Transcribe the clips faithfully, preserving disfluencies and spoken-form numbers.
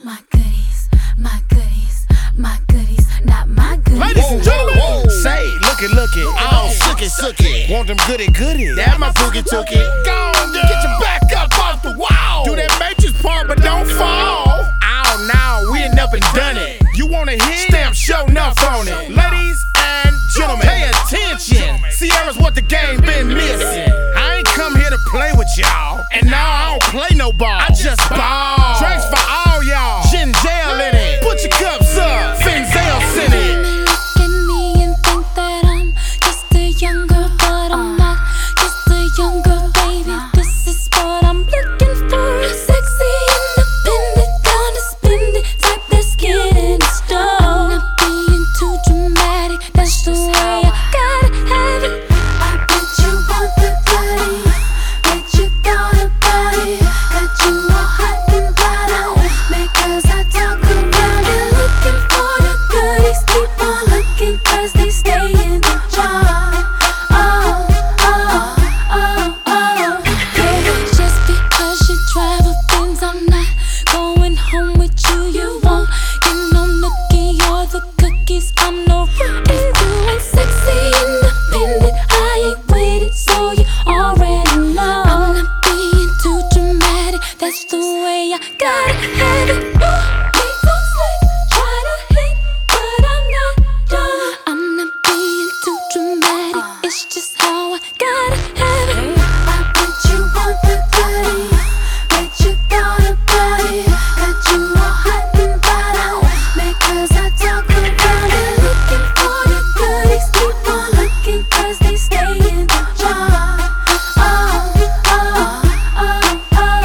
my goodies, my goodies, my goodies, not my goodies. Ladies and gentlemen, say, look it, look it, all sookie, sookie. Want them goody goody? That my boogie tookie. Go on, girl. Get your back up off the wall. Do that matrix part, but don't fall. Oh, no, we ain't up and done it. You wanna hit? Stamp show enough on it. Ladies and gentlemen, pay attention. Sierra's what the game been missing. I ain't come here to play with y'all. And now I don't play no ball. I just ball. Drinks for all y'all. Gin jail in it. Put your cups up. Finzel sent it. Look at me and think that I'm just a young girl, but I'm not just a young girl, baby. This is what I'm looking for. A sexy, independent, gonna spend it type that's getting it started. Not being too dramatic, that's the way I gotta have it. I bet you want the goodie, bet you thought about it. Got you all hot and bothered, because I talk around it. Looking for the goodies, keep on looking, cause they stay in the jar. Oh, oh, oh, oh. Yeah, just because you drive a Benz, I'm not going home with you. You won't get no nookie or the cookies. I'm no rookie, doing sexy, independent. I ain't with it, so you already know. I'm not being too dramatic, that's the way I gotta have it. Ooh, me so slick, try to hit, but I'm not done. I'm not being too dramatic, it's just how I gotta have it. I bet you want the goodie, bet you thought about it. Got you all hot and bothered, because I talk around it. Looking for the goodies, keep on looking, cause they stay in the jar. Oh, oh, oh, oh,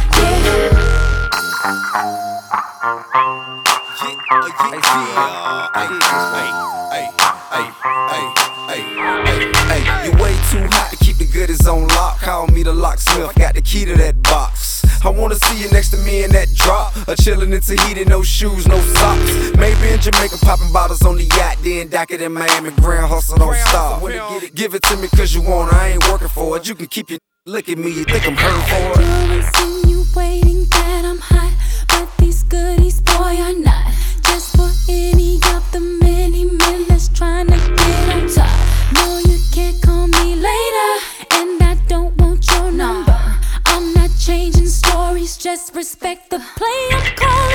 Hey, you way too hot to keep the goodies on lock. Call me the locksmith, got the key to that box. I wanna see you next to me in that drop, or chillin' in Tahiti, no shoes, no socks. Maybe in Jamaica, popping bottles on the yacht, then dock it in Miami, grand hustle, don't stop. Give it to me cause you want it, I ain't working for it. You can keep your look at me, you think I'm hurting for it. You're insinuating that I'm hot, but these goodies, boy, are not. Just for any of the many men that's trying to get on top. No, you can't call me later, and I don't want your number. I'm not changing stories, just respect the play I'm calling.